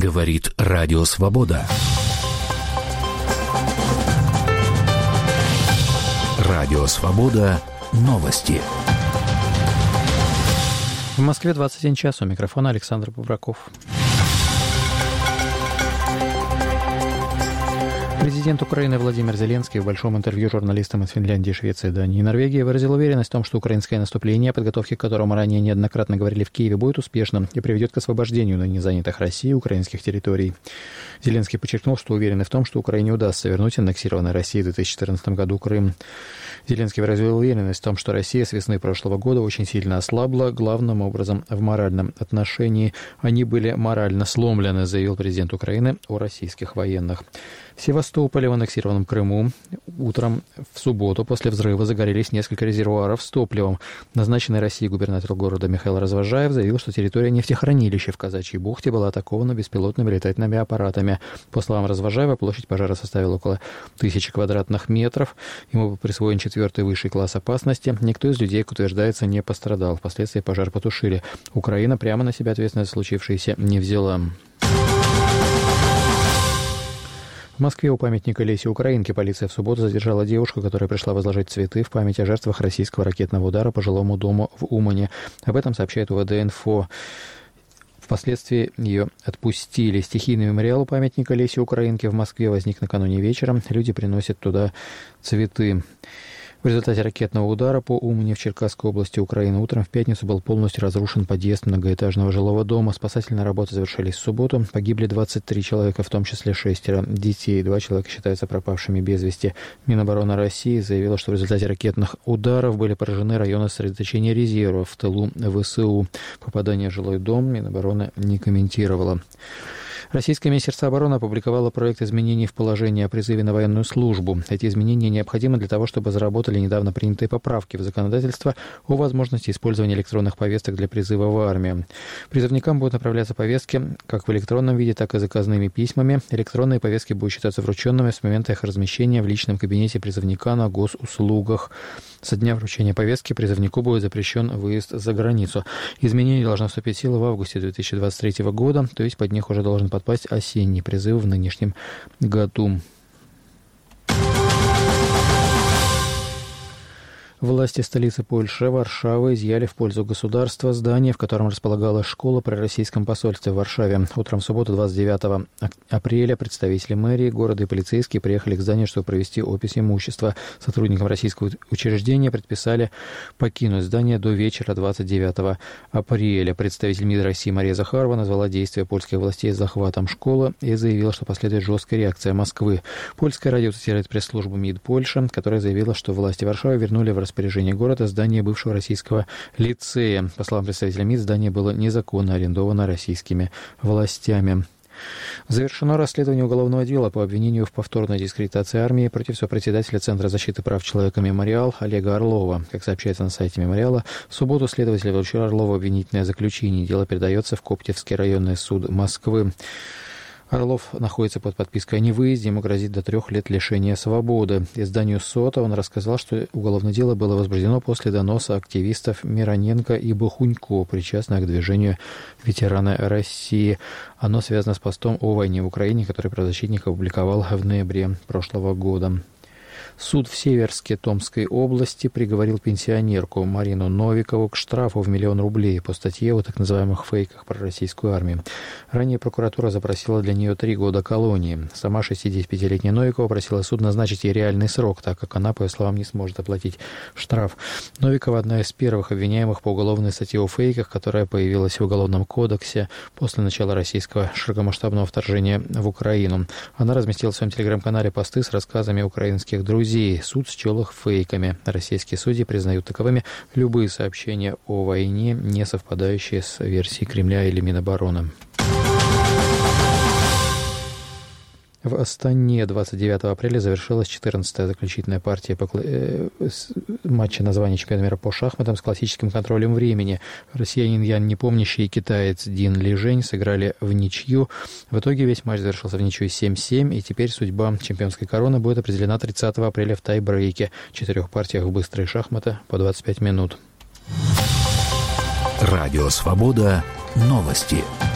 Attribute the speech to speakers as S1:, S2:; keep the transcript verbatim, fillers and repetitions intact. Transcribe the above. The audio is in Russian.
S1: Говорит Радио Свобода. Радио Свобода. Новости.
S2: В Москве двадцать один час. У микрофона Александр Бобраков. Президент Украины Владимир Зеленский в большом интервью журналистам из Финляндии, Швеции, Дании и Норвегии выразил уверенность в том, что украинское наступление, о подготовке к которому ранее неоднократно говорили в Киеве, будет успешным и приведет к освобождению ныне занятых Россией украинских территорий. Зеленский подчеркнул, что уверен в том, что Украине удастся вернуть аннексированный Россией в две тысячи четырнадцатом году Крым. Зеленский выразил уверенность в том, что Россия с весны прошлого года очень сильно ослабла, главным образом в моральном отношении. Они были морально сломлены, заявил президент Украины о российских военных. В Севастополе, в аннексированном Крыму, утром в субботу после взрыва загорелись несколько резервуаров с топливом. Назначенный Россией губернатор города Михаил Развожаев заявил, что территория нефтехранилища в Казачьей бухте была атакована беспилотными летательными аппаратами. По словам Развожаева, площадь пожара составила около тысячи квадратных метров. Ему был присвоен четвертый высший класс опасности. Никто из людей, как утверждается, не пострадал. Впоследствии пожар потушили. Украина прямо на себя ответственность за случившееся не взяла. В Москве у памятника Лесе Украинке полиция в субботу задержала девушку, которая пришла возложить цветы в память о жертвах российского ракетного удара по жилому дому в Умане. Об этом сообщает УВД-Инфо. Впоследствии ее отпустили. Стихийный мемориал у памятника Лесе Украинке в Москве возник накануне вечером. Люди приносят туда цветы. В результате ракетного удара по Умане в Черкасской области Украины утром в пятницу был полностью разрушен подъезд многоэтажного жилого дома. Спасательные работы завершились в субботу. Погибли двадцать три человека, в том числе шестеро детей. Два человека считаются пропавшими без вести. Минобороны России заявила, что в результате ракетных ударов были поражены районы сосредоточения резервов в тылу ВСУ. Попадание в жилой дом Минобороны не комментировала. Российское Министерство обороны опубликовало проект изменений в положении о призыве на военную службу. Эти изменения необходимы для того, чтобы заработали недавно принятые поправки в законодательство о возможности использования электронных повесток для призыва в армию. Призывникам будут направляться повестки как в электронном виде, так и заказными письмами. Электронные повестки будут считаться врученными с момента их размещения в личном кабинете призывника на госуслугах. Со дня вручения повестки призывнику будет запрещен выезд за границу. Изменения должны вступить в силу в августе две тысячи двадцать третьего года, то есть под них уже должен подпасть осенний призыв в нынешнем году. Власти столицы Польши, Варшавы, изъяли в пользу государства здание, в котором располагалась школа при российском посольстве в Варшаве. Утром в субботу, двадцать девятого апреля, представители мэрии города и полицейские приехали к зданию, чтобы провести опись имущества. Сотрудникам российского учреждения предписали покинуть здание до вечера двадцать девятого апреля. Представитель МИД России Мария Захарова назвала действия польских властей захватом школы и заявила, что последует жесткая реакция Москвы. Польское радио цитирует пресс-службу МИД Польши, которая заявила, что власти Варшавы вернули в распоряжение города здание бывшего российского лицея. По словам представителя МИД, здание было незаконно арендовано российскими властями. Завершено расследование уголовного дела по обвинению в повторной дискредитации армии против сопредседателя Центра защиты прав человека «Мемориал» Олега Орлова. Как сообщается на сайте «Мемориала», в субботу следователи вручили Орлову обвинительное заключение. Дело передается в Коптевский районный суд Москвы. Орлов находится под подпиской о невыезде, ему грозит до трех лет лишения свободы. Изданию СОТА он рассказал, что уголовное дело было возбуждено после доноса активистов Мироненко и Бахунько, причастных к движению «Ветераны России». Оно связано с постом о войне в Украине, который правозащитник опубликовал в ноябре прошлого года. Суд в Северске Томской области приговорил пенсионерку Марину Новикову к штрафу в миллион рублей по статье о так называемых фейках про российскую армию. Ранее прокуратура запросила для нее три года колонии. Сама шестидесятипятилетняя Новикова просила суд назначить ей реальный срок, так как она, по ее словам, не сможет оплатить штраф. Новикова одна из первых обвиняемых по уголовной статье о фейках, которая появилась в Уголовном кодексе после начала российского широкомасштабного вторжения в Украину. Она разместила в своем телеграм-канале посты с рассказами украинских друзей. Суд счел их фейками. Российские судьи признают таковыми любые сообщения о войне, не совпадающие с версией Кремля или Минобороны. В Астане двадцать девятого апреля завершилась четырнадцатая заключительная партия по кла... э, матча на звание чемпиона мира по шахматам с классическим контролем времени. Россиянин Ян Непомнящий и китаец Дин Лижень сыграли в ничью. В итоге весь матч завершился в ничью семь-семь, и теперь судьба чемпионской короны будет определена тридцатого апреля в тай-брейке. В четырех партиях в быстрые шахматы по двадцать пять минут.
S1: Радио «Свобода». Новости.